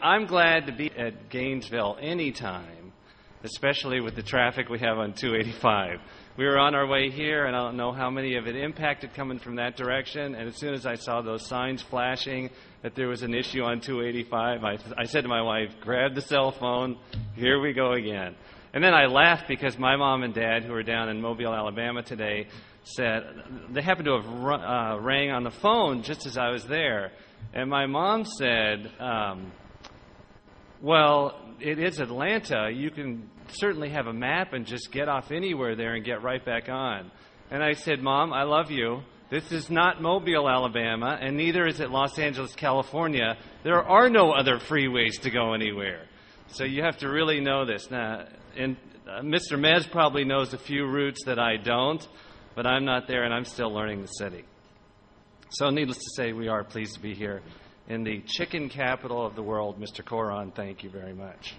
I'm glad to be at Gainesville anytime, especially with the traffic we have on 285. We were on our way here, and I don't know how many of it impacted coming from that direction, and as soon as I saw those signs flashing that there was an issue on 285, I said to my wife, grab the cell phone, here we go again. And then I laughed because my mom and dad, who were down in Mobile, Alabama today, said they happened to have rang on the phone just as I was there. And my mom said, well, it is Atlanta. You can certainly have a map and just get off anywhere there and get right back on. And I said, Mom, I love you. This is not Mobile, Alabama, and neither is it Los Angeles, California. There are no other freeways to go anywhere. So you have to really know this. Now, and Mr. Mez probably knows a few routes that I don't, but I'm not there and I'm still learning the city. So needless to say, we are pleased to be here in the chicken capital of the world. Mr. Coron, thank you very much.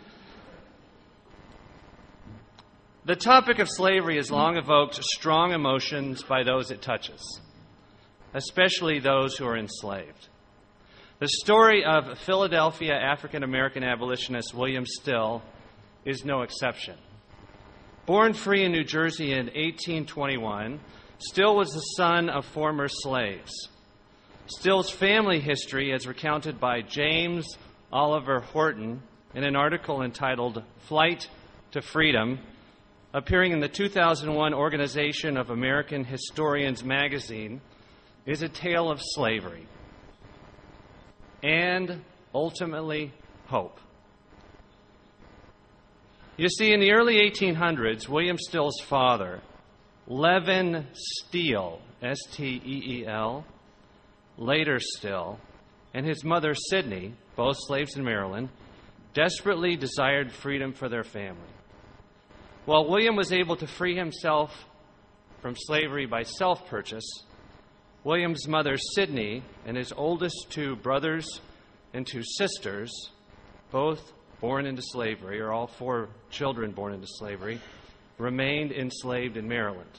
The topic of slavery has long evoked strong emotions by those it touches, especially those who are enslaved. The story of Philadelphia African-American abolitionist William Still is no exception. Born free in New Jersey in 1821, Still was the son of former slaves. Still's family history, as recounted by James Oliver Horton in an article entitled Flight to Freedom, appearing in the 2001 Organization of American Historians magazine, is a tale of slavery and, ultimately, hope. You see, in the early 1800s, William Still's father, Levin Steele, S-T-E-E-L, later Still, and his mother, Sidney, both slaves in Maryland, desperately desired freedom for their family. While William was able to free himself from slavery by self-purchase, William's mother, Sidney, and his oldest two brothers and two sisters, both born into slavery, or all four children born into slavery, remained enslaved in Maryland.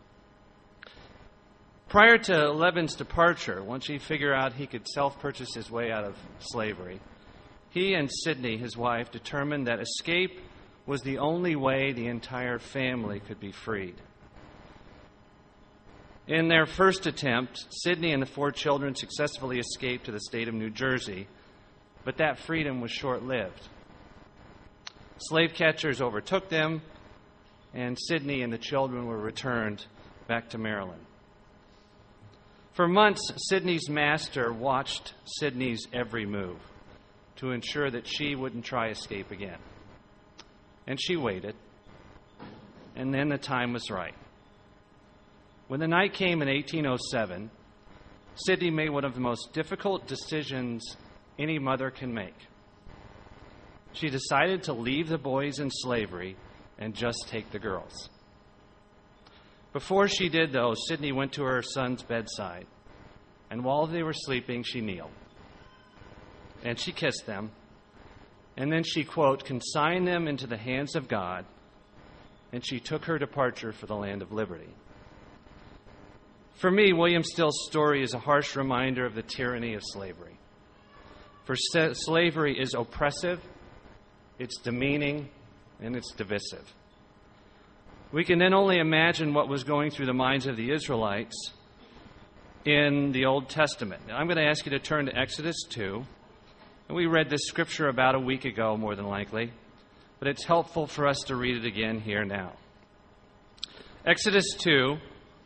Prior to Levin's departure, once he figured out he could self-purchase his way out of slavery, he and Sidney, his wife, determined that escape was the only way the entire family could be freed. In their first attempt, Sidney and the four children successfully escaped to the state of New Jersey, but that freedom was short-lived. Slave catchers overtook them, and Sidney and the children were returned back to Maryland. For months, Sidney's master watched Sidney's every move to ensure that she wouldn't try escape again. And she waited, and then the time was right. When the night came in 1807, Sidney made one of the most difficult decisions any mother can make. She decided to leave the boys in slavery and just take the girls. Before she did, though, Sidney went to her son's bedside, and while they were sleeping, she kneeled. And she kissed them, and then she, quote, consigned them into the hands of God, and she took her departure for the land of liberty. For me, William Still's story is a harsh reminder of the tyranny of slavery. For slavery is oppressive, it's demeaning, and it's divisive. We can then only imagine what was going through the minds of the Israelites in the Old Testament. Now, I'm going to ask you to turn to Exodus 2. And we read this scripture about a week ago, more than likely, but it's helpful for us to read it again here now. Exodus 2.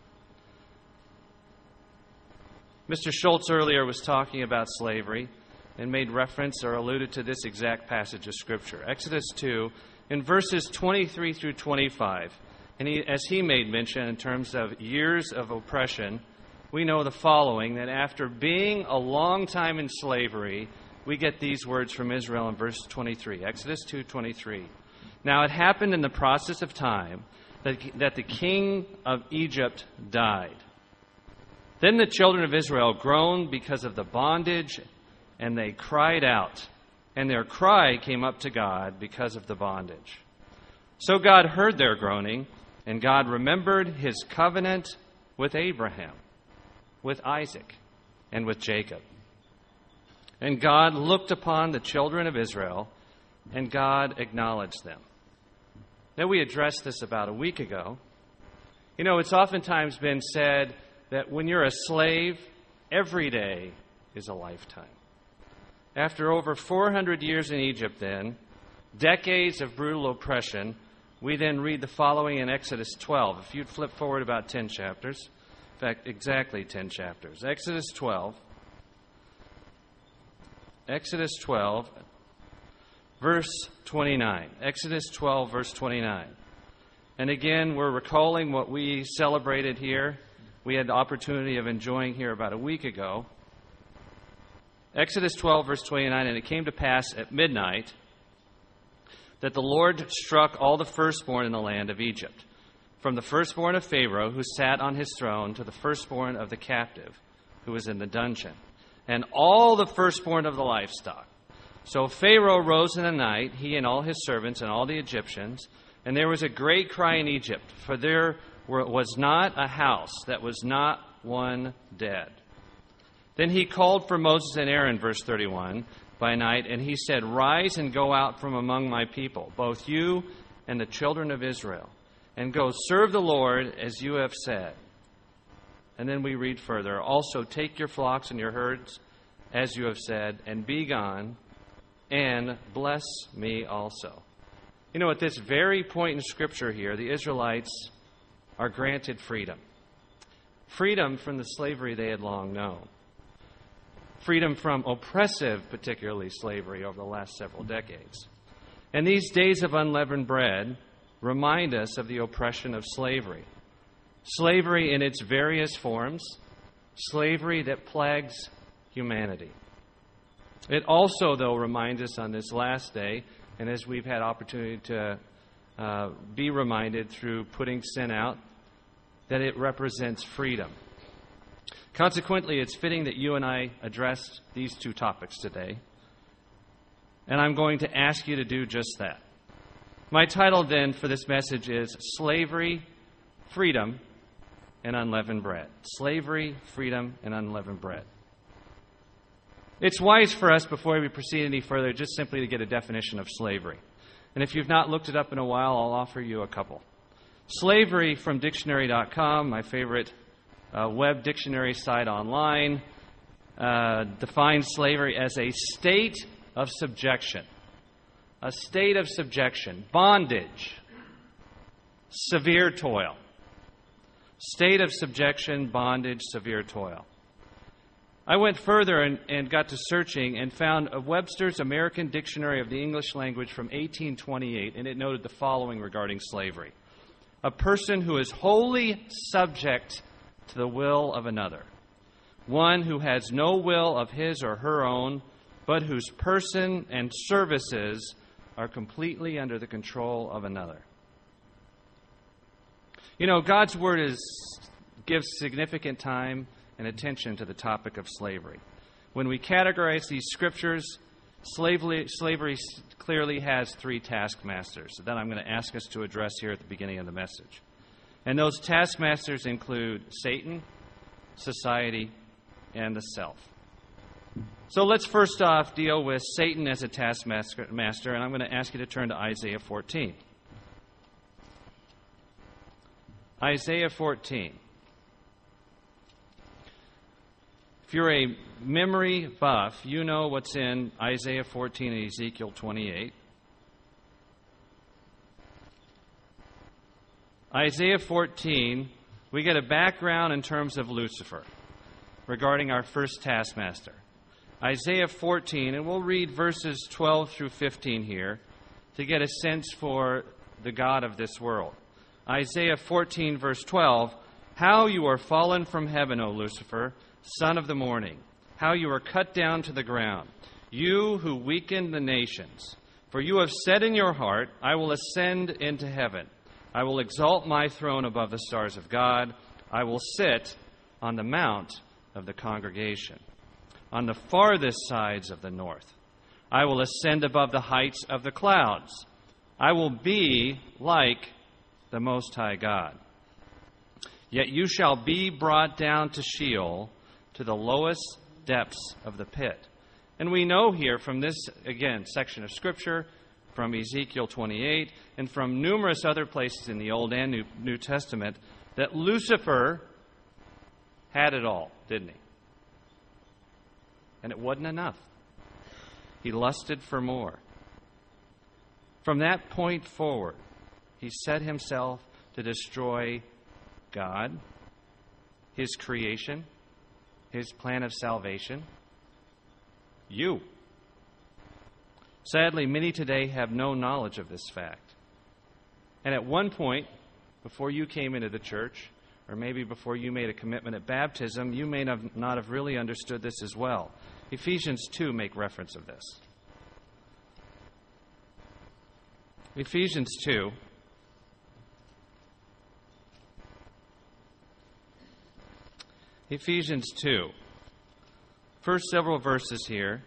Mr. Schultz earlier was talking about slavery and made reference or alluded to this exact passage of Scripture. Exodus 2, in verses 23 through 25, and as he made mention in terms of years of oppression, we know the following, that after being a long time in slavery, we get these words from Israel in verse 23, Exodus 2:23. Now it happened in the process of time that the king of Egypt died. Then the children of Israel groaned because of the bondage, and they cried out, and their cry came up to God because of the bondage. So God heard their groaning, and God remembered his covenant with Abraham, with Isaac, and with Jacob. And God looked upon the children of Israel, and God acknowledged them. Now, we addressed this about a week ago. You know, it's oftentimes been said that when you're a slave, every day is a lifetime. After over 400 years in Egypt, then, decades of brutal oppression, we then read the following in Exodus 12. If you'd flip forward about 10 chapters, in fact, exactly 10 chapters. Exodus 12, verse 29. Exodus 12, verse 29. And again, we're recalling what we celebrated here. We had the opportunity of enjoying here about a week ago. Exodus 12, verse 29, and it came to pass at midnight that the Lord struck all the firstborn in the land of Egypt, from the firstborn of Pharaoh, who sat on his throne, to the firstborn of the captive, who was in the dungeon, and all the firstborn of the livestock. So Pharaoh rose in the night, he and all his servants and all the Egyptians, and there was a great cry in Egypt, for there was not a house that was not one dead. Then he called for Moses and Aaron, verse 31, by night, and he said, Rise and go out from among my people, both you and the children of Israel, and go serve the Lord as you have said. And then we read further, Also take your flocks and your herds, as you have said, and be gone, and bless me also. You know, at this very point in Scripture here, the Israelites are granted freedom. Freedom from the slavery they had long known. Freedom from oppressive, particularly slavery, over the last several decades. And these days of unleavened bread remind us of the oppression of slavery. Slavery in its various forms, slavery that plagues humanity. It also, though, reminds us on this last day, and as we've had opportunity to be reminded through putting sin out, that it represents freedom. Consequently, it's fitting that you and I address these two topics today, and I'm going to ask you to do just that. My title then for this message is Slavery, Freedom, and Unleavened Bread. Slavery, Freedom, and Unleavened Bread. It's wise for us, before we proceed any further, just simply to get a definition of slavery. And if you've not looked it up in a while, I'll offer you a couple. Slavery from dictionary.com, my favorite web dictionary site online, defines slavery as a state of subjection. A state of subjection. Bondage. Severe toil. State of subjection, bondage, severe toil. I went further and got to searching and found a Webster's American Dictionary of the English Language from 1828, and it noted the following regarding slavery. A person who is wholly subject to the will of another. One who has no will of his or her own, but whose person and services are completely under the control of another. You know, God's Word gives significant time and attention to the topic of slavery. When we categorize these scriptures, slavery clearly has three taskmasters that I'm going to ask us to address here at the beginning of the message. And those taskmasters include Satan, society, and the self. So let's first off deal with Satan as a taskmaster, and I'm going to ask you to turn to Isaiah 14. Isaiah 14. If you're a memory buff, you know what's in Isaiah 14 and Ezekiel 28. Isaiah 14, we get a background in terms of Lucifer regarding our first taskmaster. Isaiah 14, and we'll read verses 12 through 15 here to get a sense for the God of this world. Isaiah 14, verse 12, How you are fallen from heaven, O Lucifer, son of the morning, how you are cut down to the ground, you who weaken the nations. For you have said in your heart, I will ascend into heaven. I will exalt my throne above the stars of God. I will sit on the mount of the congregation, on the farthest sides of the north. I will ascend above the heights of the clouds. I will be like the Most High God. Yet you shall be brought down to Sheol, to the lowest depths of the pit. And we know here from this, again, section of Scripture, from Ezekiel 28, and from numerous other places in the Old and New Testament, that Lucifer had it all, didn't he? And it wasn't enough. He lusted for more. From that point forward, he set himself to destroy God, His creation, His plan of salvation, you. Sadly, many today have no knowledge of this fact. And at one point, before you came into the church, or maybe before you made a commitment at baptism, you may not have really understood this as well. Ephesians 2 make reference of this. Ephesians 2. Ephesians 2. First several verses here.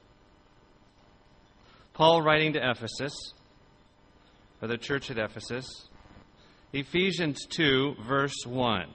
Paul writing to Ephesus, or the church at Ephesus. Ephesians 2, verse 1.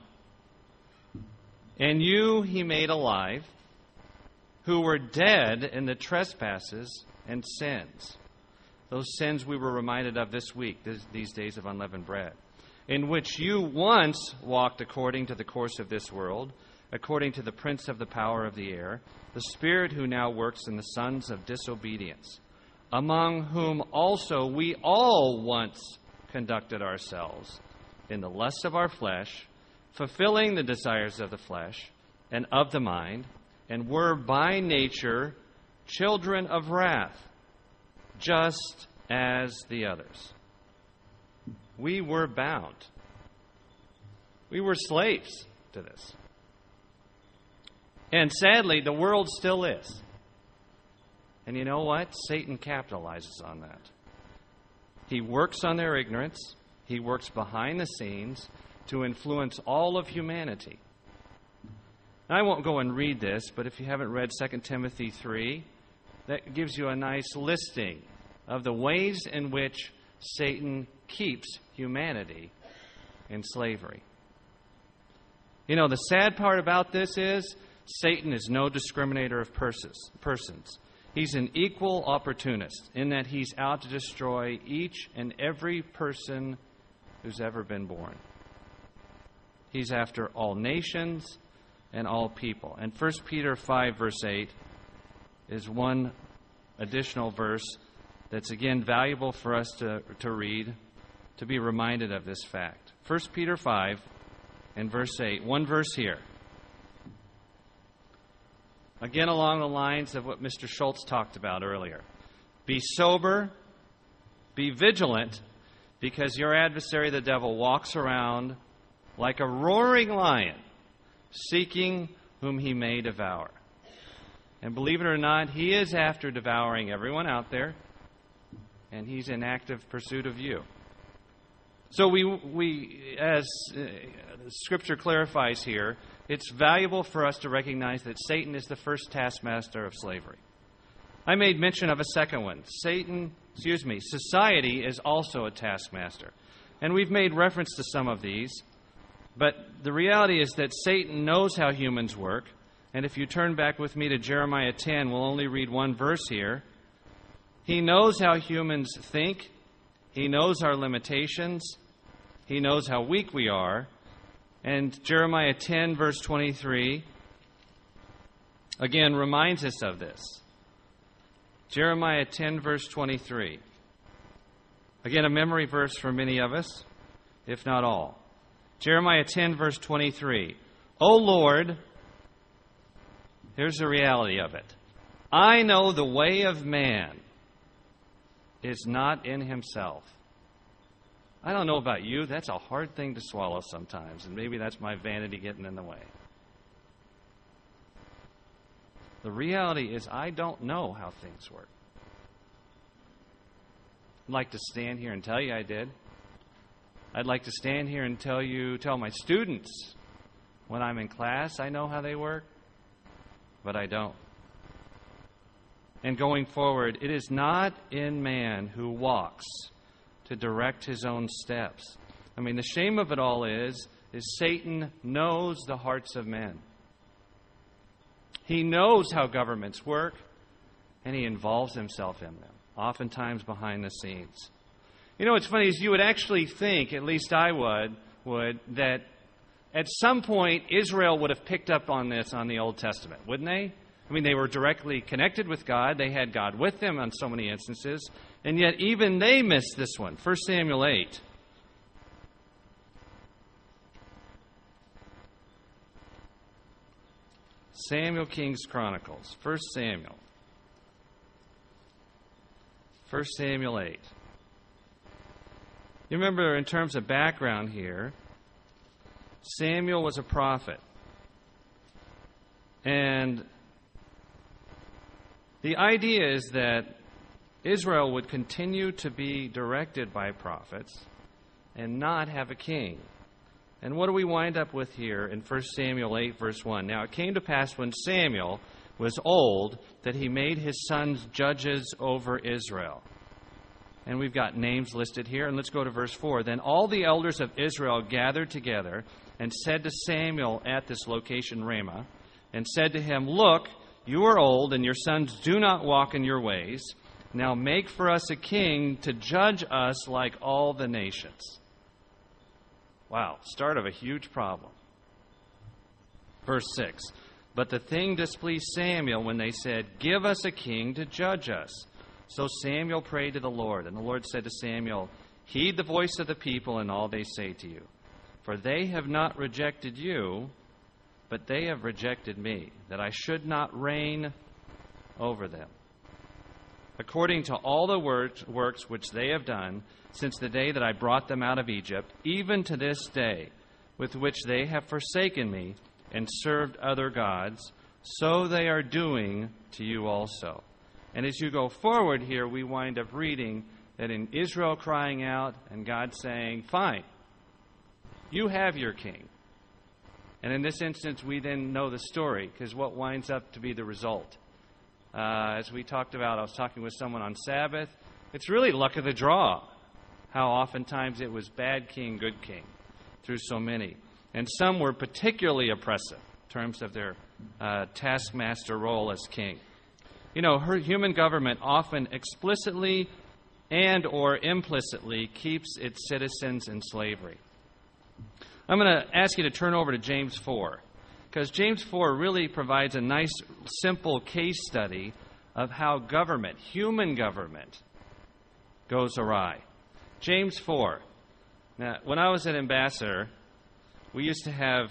And you he made alive, who were dead in the trespasses and sins. Those sins we were reminded of this week, these days of unleavened bread. In which you once walked according to the course of this world, according to the prince of the power of the air, the spirit who now works in the sons of disobedience, among whom also we all once conducted ourselves in the lusts of our flesh, fulfilling the desires of the flesh and of the mind, and were by nature children of wrath, just as the others. We were bound. We were slaves to this. And sadly, the world still is. And you know what? Satan capitalizes on that. He works on their ignorance. He works behind the scenes to influence all of humanity. I won't go and read this, but if you haven't read 2 Timothy 3, that gives you a nice listing of the ways in which Satan keeps humanity in slavery. You know, the sad part about this is Satan is no discriminator of persons. He's an equal opportunist in that he's out to destroy each and every person who's ever been born. He's after all nations and all people. And 1 Peter 5, verse 8 is one additional verse that's, again, valuable for us to read, to be reminded of this fact. 1 Peter 5 and verse 8, one verse here. Again, along the lines of what Mr. Schultz talked about earlier. Be sober, be vigilant, because your adversary, the devil, walks around like a roaring lion, seeking whom he may devour. And believe it or not, he is after devouring everyone out there, and he's in active pursuit of you. So we as Scripture clarifies here, it's valuable for us to recognize that Satan is the first taskmaster of slavery. I made mention of a second one. Society is also a taskmaster. And we've made reference to some of these. But the reality is that Satan knows how humans work. And if you turn back with me to Jeremiah 10, we'll only read one verse here. He knows how humans think. He knows our limitations. He knows how weak we are. And Jeremiah 10, verse 23, again reminds us of this. Jeremiah 10, verse 23. Again, a memory verse for many of us, if not all. Jeremiah 10, verse 23. O Lord, here's the reality of it. I know the way of man is not in himself. I don't know about you, that's a hard thing to swallow sometimes, and maybe that's my vanity getting in the way. The reality is I don't know how things work. I'd like to stand here and tell you I did. I'd like to stand here and tell my students when I'm in class I know how they work, but I don't. And going forward, it is not in man who walks to direct his own steps. I mean, the shame of it all is Satan knows the hearts of men. He knows how governments work. and he involves himself in them, oftentimes behind the scenes. You know what's funny is you would actually think, at least I would, that at some point Israel would have picked up on this on the Old Testament, wouldn't they? I mean, they were directly connected with God. They had God with them on so many instances. And yet even they missed this one. 1 Samuel 8. Samuel King's Chronicles. 1 Samuel. 1 Samuel 8. You remember, in terms of background here, Samuel was a prophet. And the idea is that Israel would continue to be directed by prophets and not have a king. And what do we wind up with here in 1 Samuel 8, verse 1? Now it came to pass when Samuel was old that he made his sons judges over Israel. And we've got names listed here. And let's go to verse 4. Then all the elders of Israel gathered together and said to Samuel at this location, Ramah, and said to him, Look, you are old, and your sons do not walk in your ways. Now make for us a king to judge us like all the nations. Wow, start of a huge problem. Verse 6. But the thing displeased Samuel when they said, Give us a king to judge us. So Samuel prayed to the Lord, and the Lord said to Samuel, Heed the voice of the people and all they say to you. For they have not rejected you, but they have rejected me, that I should not reign over them. According to all the works which they have done since the day that I brought them out of Egypt, even to this day, with which they have forsaken me and served other gods, so they are doing to you also. And as you go forward here, we wind up reading that in Israel crying out and God saying, Fine, you have your king. And in this instance, we then know the story, because what winds up to be the result? As we talked about, I was talking with someone on Sabbath, it's really luck of the draw, how oftentimes it was bad king, good king, through so many. And some were particularly oppressive in terms of their taskmaster role as king. You know, human government often explicitly and or implicitly keeps its citizens in slavery. I'm going to ask you to turn over to James 4, because James 4 really provides a nice, simple case study of how government, human government, goes awry. James 4. Now, when I was an ambassador, we used to have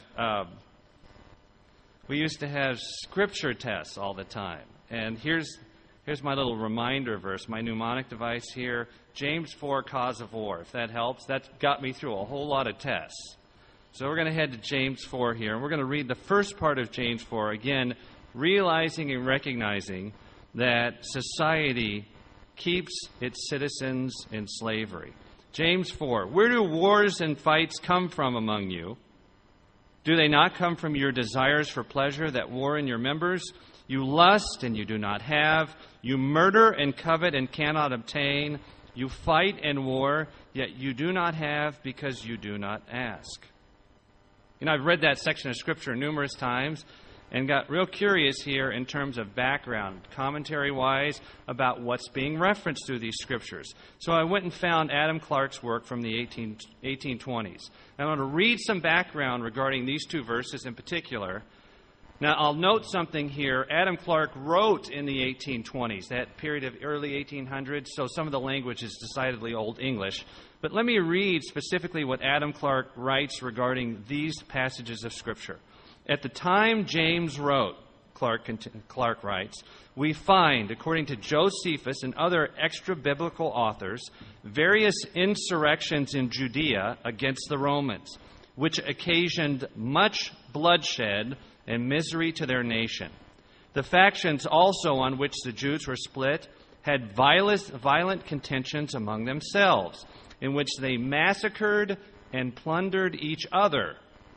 scripture tests all the time. And here's my little reminder verse, my mnemonic device here, James 4, cause of war. If that helps, that got me through a whole lot of tests. So we're going to head to James 4 here, and we're going to read the first part of James 4, again, realizing and recognizing that society keeps its citizens in slavery. James 4, where do wars and fights come from among you? Do they not come from your desires for pleasure that war in your members? You lust and you do not have. You murder and covet and cannot obtain. You fight and war, yet you do not have because you do not ask. You know, I've read that section of Scripture numerous times and got real curious here in terms of background, commentary-wise, about what's being referenced through these Scriptures. So I went and found Adam Clarke's work from the 1820s. I want to read some background regarding these two verses in particular. Now, I'll note something here. Adam Clarke wrote in the 1820s, that period of early 1800s, so some of the language is decidedly Old English. But let me read specifically what Adam Clarke writes regarding these passages of Scripture. At the time James wrote, Clarke writes, we find, according to Josephus and other extra-biblical authors, various insurrections in Judea against the Romans, which occasioned much bloodshed and misery to their nation. The factions also on which the Jews were split had violent contentions among themselves, in which they massacred and plundered each other.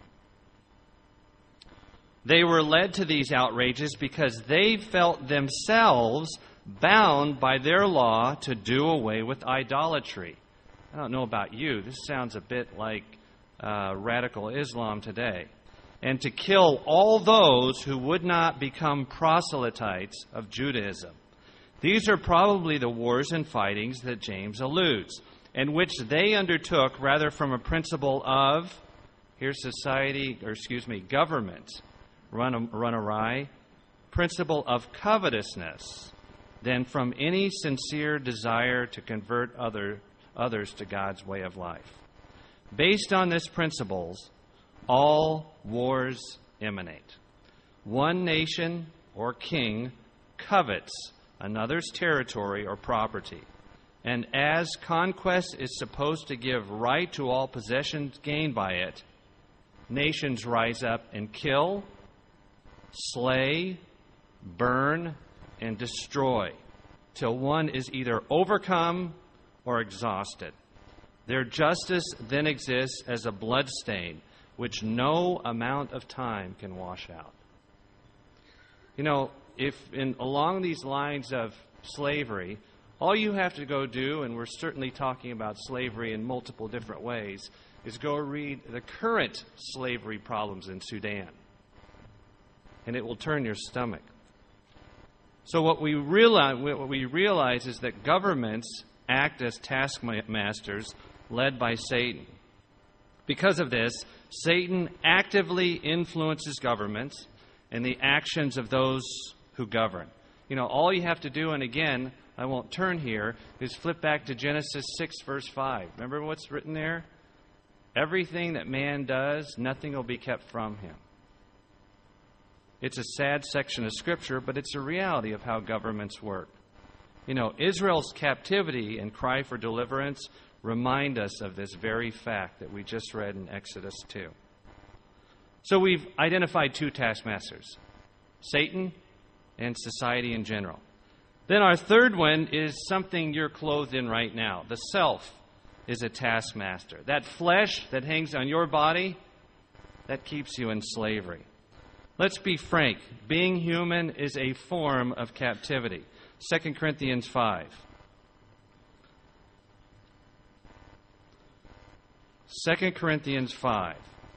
They were led to these outrages because they felt themselves bound by their law to do away with idolatry. I don't know about you. This sounds a bit like radical Islam today. And to kill all those who would not become proselytes of Judaism. These are probably the wars and fightings that James alludes, and which they undertook rather from a principle of, here's government run awry, principle of covetousness, than from any sincere desire to convert others to God's way of life. Based on this principles, all wars emanate. One nation or king covets another's territory or property, and as conquest is supposed to give right to all possessions gained by it, nations rise up and kill, slay, burn, and destroy, till one is either overcome or exhausted. Their justice then exists as a bloodstain, which no amount of time can wash out. You know, along these lines of slavery, all you have to go do, and we're certainly talking about slavery in multiple different ways, is go read the current slavery problems in Sudan. And it will turn your stomach. So what we realize is that governments act as taskmasters led by Satan. Because of this, Satan actively influences governments and the actions of those who govern. You know, all you have to do, and again, I won't turn here, is flip back to Genesis 6, verse 5. Remember what's written there? Everything that man does, nothing will be kept from him. It's a sad section of Scripture, but it's a reality of how governments work. You know, Israel's captivity and cry for deliverance remind us of this very fact that we just read in Exodus 2. So we've identified two taskmasters, Satan and society in general. Then our third one is something you're clothed in right now. The self is a taskmaster. That flesh that hangs on your body, that keeps you in slavery. Let's be frank. Being human is a form of captivity. 2 Corinthians 5. 2 Corinthians 5.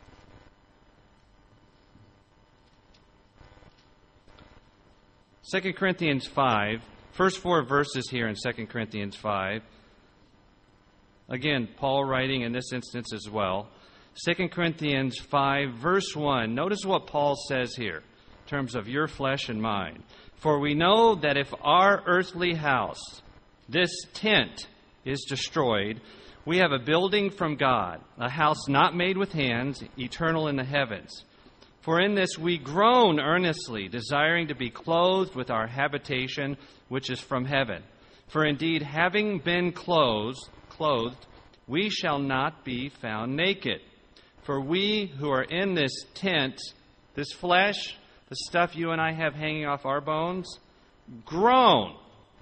Second Corinthians 5, first 4 verses here in 2 Corinthians 5. Again, Paul writing in this instance as well. 2 Corinthians 5, verse 1. Notice what Paul says here in terms of your flesh and mine. For we know that if our earthly house, this tent, is destroyed, we have a building from God, a house not made with hands, eternal in the heavens. For in this we groan earnestly, desiring to be clothed with our habitation, which is from heaven. For indeed, having been clothed, we shall not be found naked. For we who are in this tent, this flesh, the stuff you and I have hanging off our bones, groan.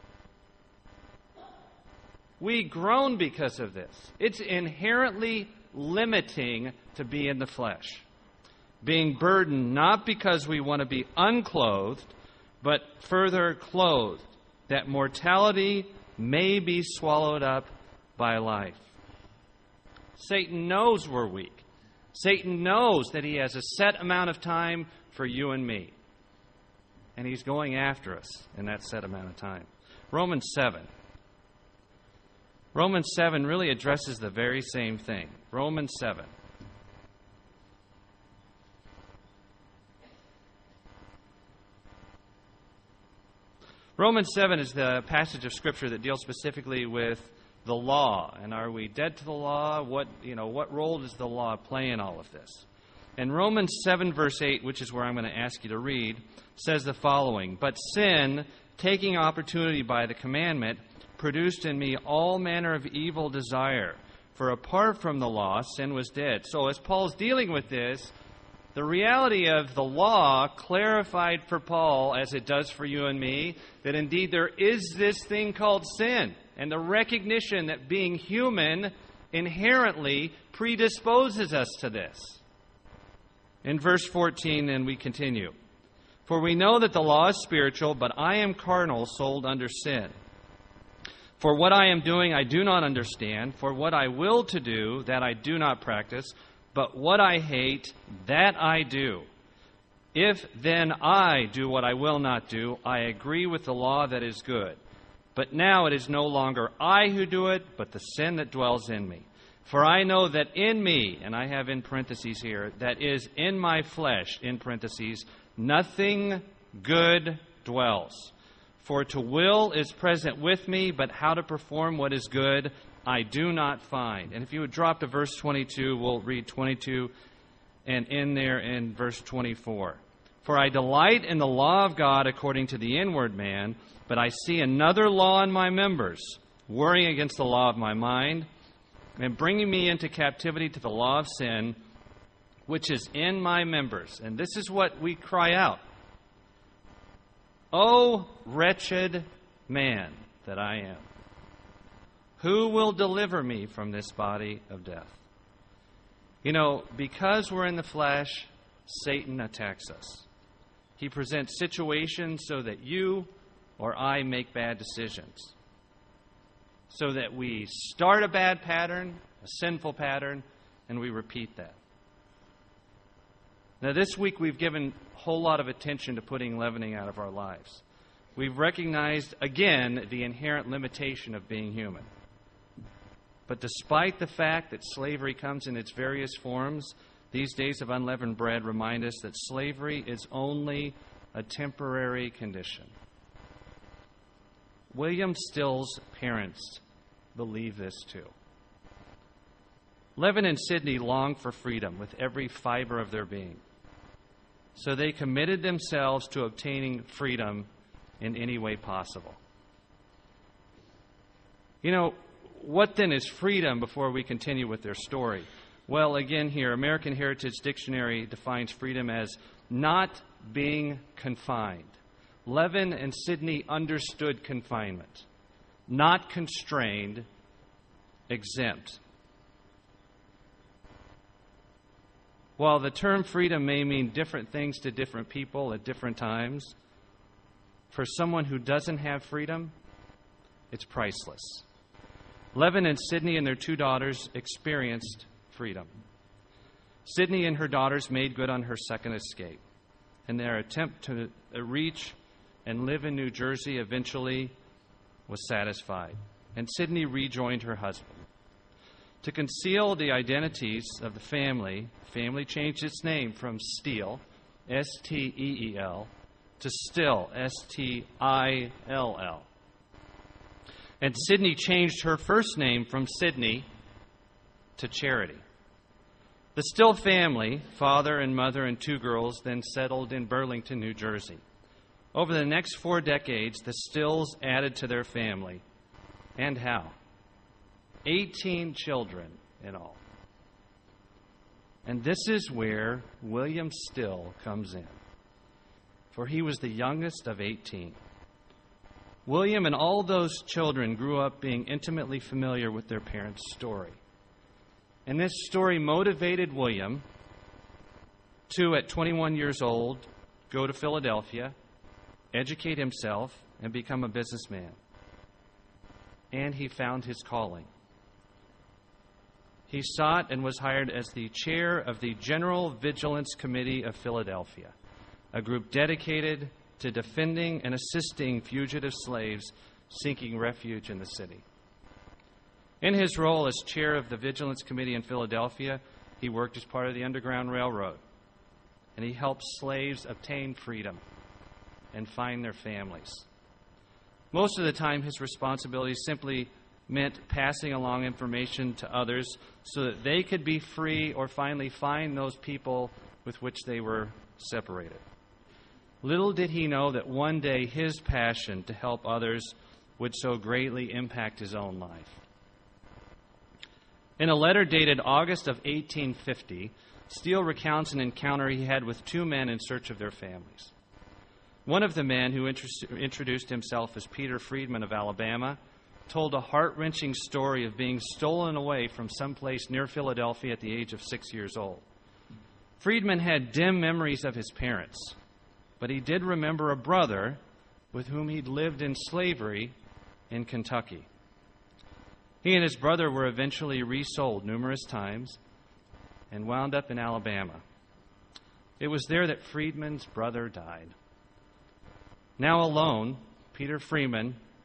We groan because of this. It's inherently limiting to be in the flesh. Being burdened not because we want to be unclothed, but further clothed, that mortality may be swallowed up by life. Satan knows we're weak. Satan knows that he has a set amount of time for you and me. And he's going after us in that set amount of time. Romans 7. Romans 7 really addresses the very same thing. Romans 7. Romans 7 is the passage of Scripture that deals specifically with the law. And are we dead to the law? What role does the law play in all of this? And Romans 7, verse 8, which is where I'm going to ask you to read, says the following. But sin, taking opportunity by the commandment, produced in me all manner of evil desire. For apart from the law, sin was dead. So as Paul's dealing with this, the reality of the law clarified for Paul, as it does for you and me, that indeed there is this thing called sin. And the recognition that being human inherently predisposes us to this. In verse 14, then we continue. For we know that the law is spiritual, but I am carnal, sold under sin. For what I am doing I do not understand. For what I will to do, that I do not practice. But what I hate, that I do. If then I do what I will not do, I agree with the law that is good. But now it is no longer I who do it, but the sin that dwells in me. For I know that in me, and I have in parentheses here, that is in my flesh, in parentheses, nothing good dwells. For to will is present with me, but how to perform what is good I do not find. And if you would drop to verse 22, we'll read 22 and in there in verse 24. For I delight in the law of God according to the inward man, but I see another law in my members, warring against the law of my mind, and bringing me into captivity to the law of sin, which is in my members. And this is what we cry out. O wretched man that I am, who will deliver me from this body of death? You know, because we're in the flesh, Satan attacks us. He presents situations so that you or I make bad decisions. So that we start a bad pattern, a sinful pattern, and we repeat that. Now, this week we've given a whole lot of attention to putting leavening out of our lives. We've recognized, again, the inherent limitation of being human. But despite the fact that slavery comes in its various forms, these days of unleavened bread remind us that slavery is only a temporary condition. William Still's parents believe this too. Levin and Sidney longed for freedom with every fiber of their being. So they committed themselves to obtaining freedom in any way possible. You know, what then is freedom before we continue with their story? Well, again here, American Heritage Dictionary defines freedom as not being confined. Levin and Sidney understood confinement. Not constrained, exempt. While the term freedom may mean different things to different people at different times, for someone who doesn't have freedom, it's priceless. Levin and Sidney and their two daughters experienced freedom. Sidney and her daughters made good on her second escape, and their attempt to reach and live in New Jersey eventually was satisfied, and Sidney rejoined her husband. To conceal the identities of the family changed its name from Steele, S-T-E-E-L, to Still, S-T-I-L-L. And Sidney changed her first name from Sidney to Charity. The Still family, father and mother and two girls, then settled in Burlington, New Jersey. Over the next 4 decades, the Stills added to their family. And how? 18 children in all. And this is where William Still comes in, for he was the youngest of 18. William and all those children grew up being intimately familiar with their parents' story. And this story motivated William to, at 21 years old, go to Philadelphia, educate himself, and become a businessman. And he found his calling. He sought and was hired as the chair of the General Vigilance Committee of Philadelphia, a group dedicated to defending and assisting fugitive slaves seeking refuge in the city. In his role as chair of the Vigilance Committee in Philadelphia, he worked as part of the Underground Railroad, and he helped slaves obtain freedom and find their families. Most of the time, his responsibility simply meant passing along information to others so that they could be free or finally find those people with which they were separated. Little did he know that one day his passion to help others would so greatly impact his own life. In a letter dated August of 1850, Steele recounts an encounter he had with two men in search of their families. One of the men, who introduced himself as Peter Friedman of Alabama, told a heart-wrenching story of being stolen away from someplace near Philadelphia at the age of 6 years old. Friedman had dim memories of his parents, but he did remember a brother with whom he'd lived in slavery in Kentucky. He and his brother were eventually resold numerous times and wound up in Alabama. It was there that Friedman's brother died. Now alone, Peter Friedman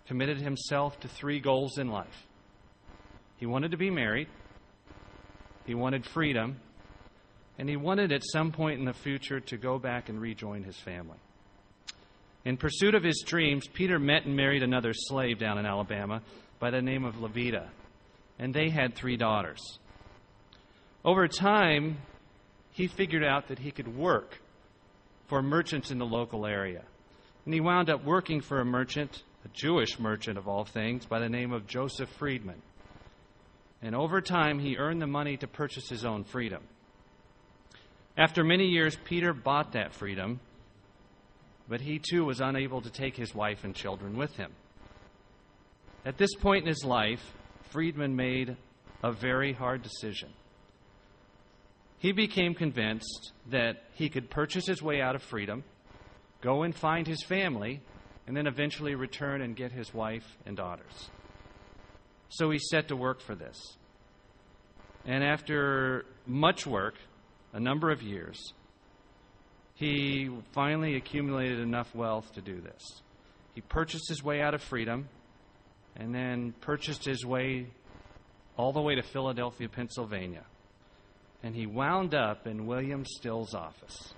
committed himself to 3 goals in life. He wanted to be married, he wanted freedom, and he wanted at some point in the future to go back and rejoin his family. In pursuit of his dreams, Peter met and married another slave down in Alabama by the name of Levita, and they had 3 daughters. Over time, he figured out that he could work for merchants in the local area. And he wound up working for a merchant, a Jewish merchant of all things, by the name of Joseph Friedman. And over time, he earned the money to purchase his own freedom. After many years, Peter bought that freedom, but he too was unable to take his wife and children with him. At this point in his life, Friedman made a very hard decision. He became convinced that he could purchase his way out of freedom, go and find his family, and then eventually return and get his wife and daughters. So he set to work for this. And after much work, a number of years, he finally accumulated enough wealth to do this. He purchased his way out of freedom and then purchased his way all the way to Philadelphia, Pennsylvania. And he wound up in William Still's office.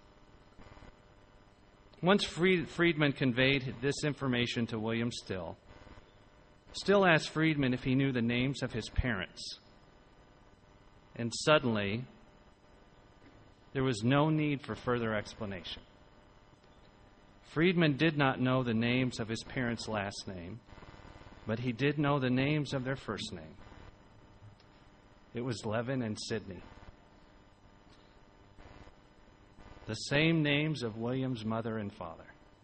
Once Friedman conveyed this information to William Still, Still asked Friedman if he knew the names of his parents. And suddenly, there was no need for further explanation. Friedman did not know the names of his parents' last name, but he did know the names of their first name. It was Levin and Sidney. The same names of William's mother and father.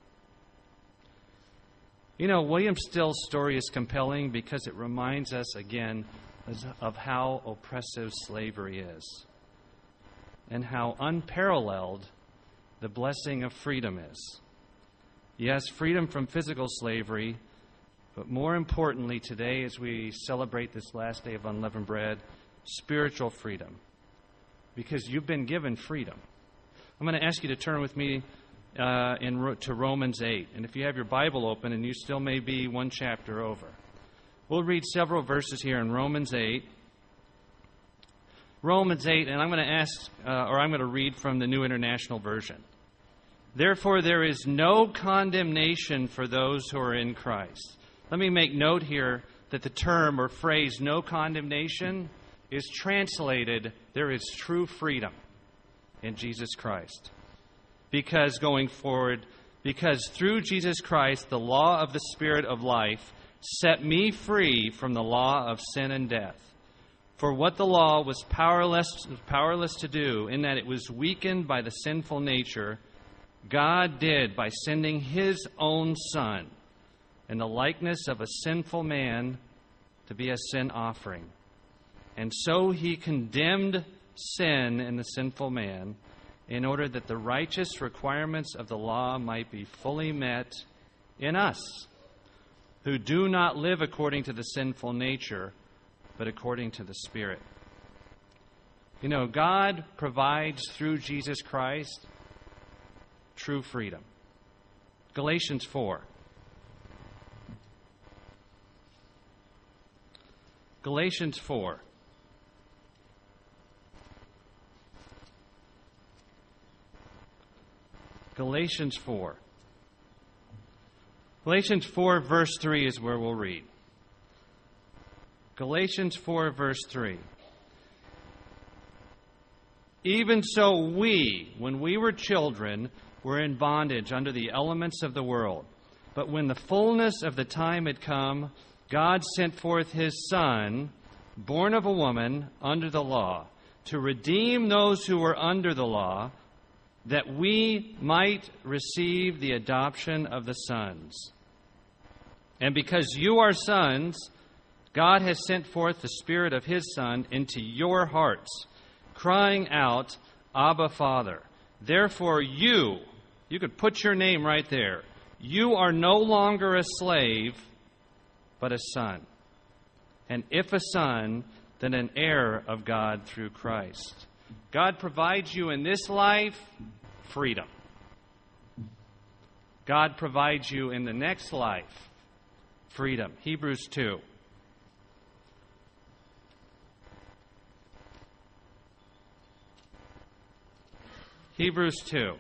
You know, William Still's story is compelling because it reminds us again of how oppressive slavery is and how unparalleled the blessing of freedom is. Yes, freedom from physical slavery, but more importantly today as we celebrate this last day of unleavened bread, spiritual freedom, because you've been given freedom. I'm going to ask you to turn with me to Romans 8. And if you have your Bible open, and you still may be one chapter over, we'll read several verses here in Romans 8. Romans 8, and I'm going to read from the New International Version. Therefore, there is no condemnation for those who are in Christ. Let me make note here that the term or phrase, no condemnation, is translated, there is true freedom in Jesus Christ. Because through Jesus Christ, the law of the Spirit of life set me free from the law of sin and death. For what the law was powerless to do, in that it was weakened by the sinful nature, God did by sending His own Son in the likeness of a sinful man to be a sin offering. And so He condemned sin in the sinful man in order that the righteous requirements of the law might be fully met in us, who do not live according to the sinful nature, but according to the Spirit. You know, God provides through Jesus Christ true freedom. Galatians 4. Galatians 4. Galatians 4. Galatians 4 verse 3 is where we'll read. Galatians 4 verse 3. Even so we, when we were children, were in bondage under the elements of the world. But when the fullness of the time had come, God sent forth His Son, born of a woman, under the law, to redeem those who were under the law, that we might receive the adoption of the sons. And because you are sons, God has sent forth the Spirit of His Son into your hearts, crying out, Abba, Father. Therefore you could put your name right there. You are no longer a slave, but a son. And if a son, then an heir of God through Christ. God provides you in this life freedom. God provides you in the next life freedom. Hebrews 2. Hebrews 2.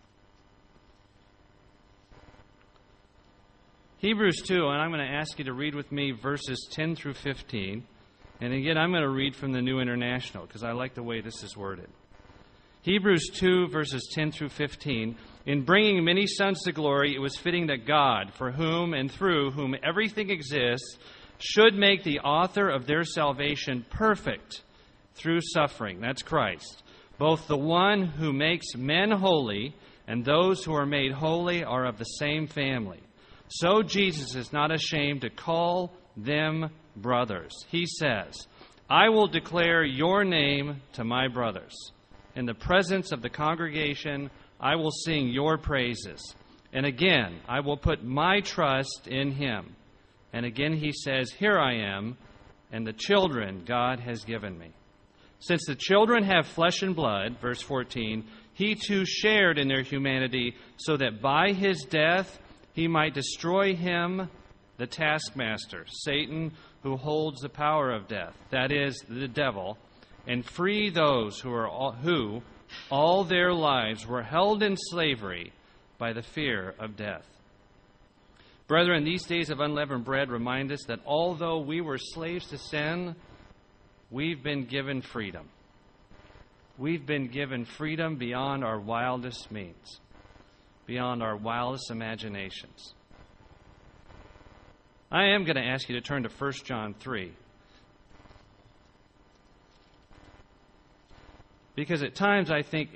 Hebrews 2, and I'm going to ask you to read with me verses 10 through 15. And again, I'm going to read from the New International because I like the way this is worded. Hebrews 2, verses 10 through 15. In bringing many sons to glory, it was fitting that God, for whom and through whom everything exists, should make the author of their salvation perfect through suffering. That's Christ. Both the one who makes men holy and those who are made holy are of the same family. So Jesus is not ashamed to call them brothers. He says, I will declare your name to my brothers. In the presence of the congregation, I will sing your praises. And again, I will put my trust in him. And again he says, here I am, and the children God has given me. Since the children have flesh and blood, verse 14, he too shared in their humanity, so that by his death he might destroy him, the taskmaster, Satan, who holds the power of death, that is, the devil, and free those who all their lives were held in slavery by the fear of death. Brethren, these days of unleavened bread remind us that although we were slaves to sin, we've been given freedom. We've been given freedom beyond our wildest means, beyond our wildest imaginations. I am going to ask you to turn to 1 John 3. Because at times I think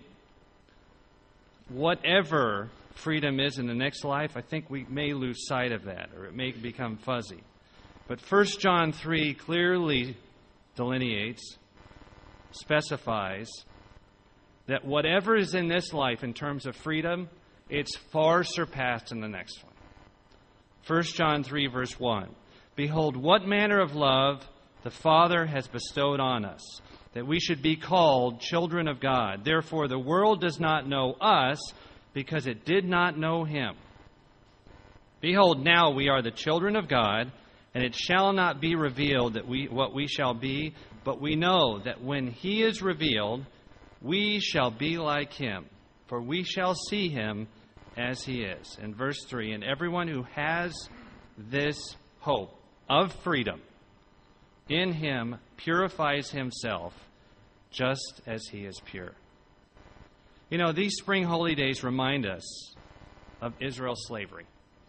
whatever freedom is in the next life, I think we may lose sight of that, or it may become fuzzy. But 1 John 3 clearly delineates, specifies, that whatever is in this life in terms of freedom, it's far surpassed in the next one. 1 John 3, verse 1. Behold, what manner of love the Father has bestowed on us, that we should be called children of God. Therefore, the world does not know us, because it did not know him. Behold, now we are the children of God, and it shall not be revealed that what we shall be, but we know that when he is revealed, we shall be like him, for we shall see him as he is. In verse 3, and everyone who has this hope of freedom in him purifies himself just as he is pure. You know, these spring holy days remind us of Israel's slavery.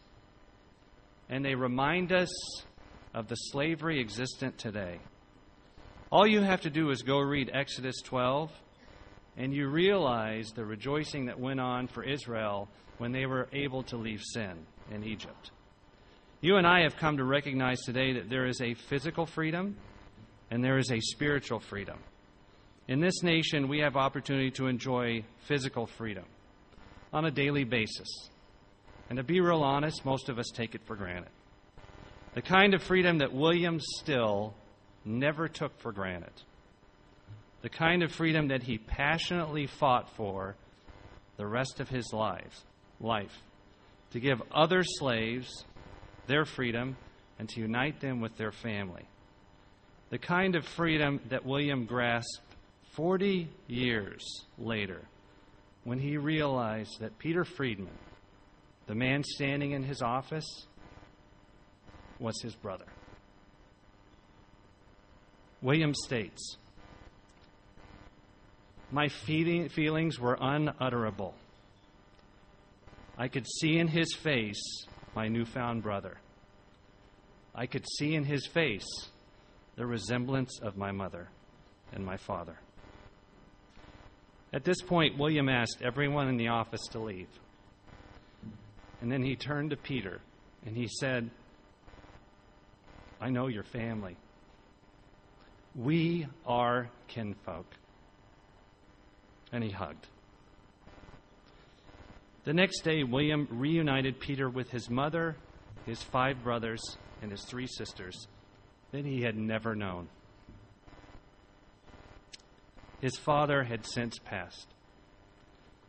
And they remind us of the slavery existent today. All you have to do is go read Exodus 12, and you realize the rejoicing that went on for Israel when they were able to leave sin in Egypt. You and I have come to recognize today that there is a physical freedom and there is a spiritual freedom. In this nation, we have opportunity to enjoy physical freedom on a daily basis. And to be real honest, most of us take it for granted. The kind of freedom that William Still never took for granted. The kind of freedom that he passionately fought for the rest of his life. To give other slaves their freedom and to unite them with their family. The kind of freedom that William grasped 40 years later when he realized that Peter Friedman, the man standing in his office, was his brother. William states, my feelings were unutterable. I could see in his face my newfound brother. I could see in his face the resemblance of my mother and my father. At this point, William asked everyone in the office to leave. And then he turned to Peter and he said, I know your family. We are kinfolk. And he hugged. The next day, William reunited Peter with his mother, his 5 brothers, and his 3 sisters that he had never known. His father had since passed.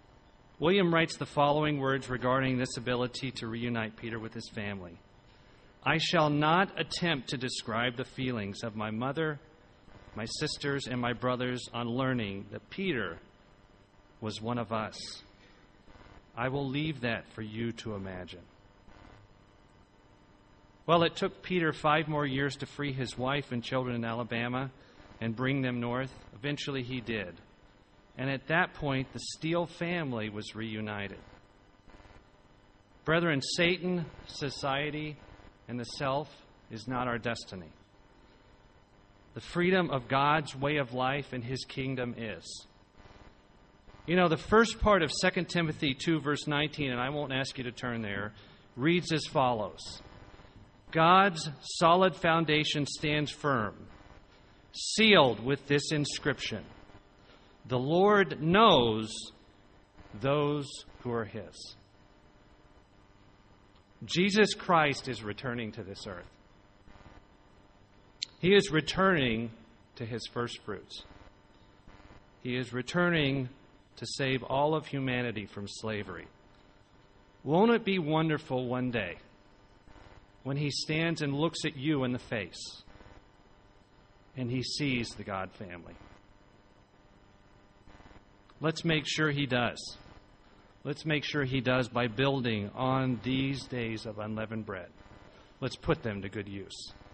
William writes the following words regarding this ability to reunite Peter with his family. I shall not attempt to describe the feelings of my mother, my sisters, and my brothers on learning that Peter was one of us. I will leave that for you to imagine. Well, it took Peter 5 more years to free his wife and children in Alabama and bring them north. Eventually he did. And at that point, the Steele family was reunited. Brethren, Satan, society, and the self is not our destiny. The freedom of God's way of life and His kingdom is. You know, the first part of 2 Timothy 2, verse 19, and I won't ask you to turn there, reads as follows. God's solid foundation stands firm, sealed with this inscription. The Lord knows those who are His. Jesus Christ is returning to this earth. He is returning to His first fruits. He is returning to save all of humanity from slavery. Won't it be wonderful one day when He stands and looks at you in the face and He sees the God family? Let's make sure He does. Let's make sure He does by building on these days of unleavened bread. Let's put them to good use.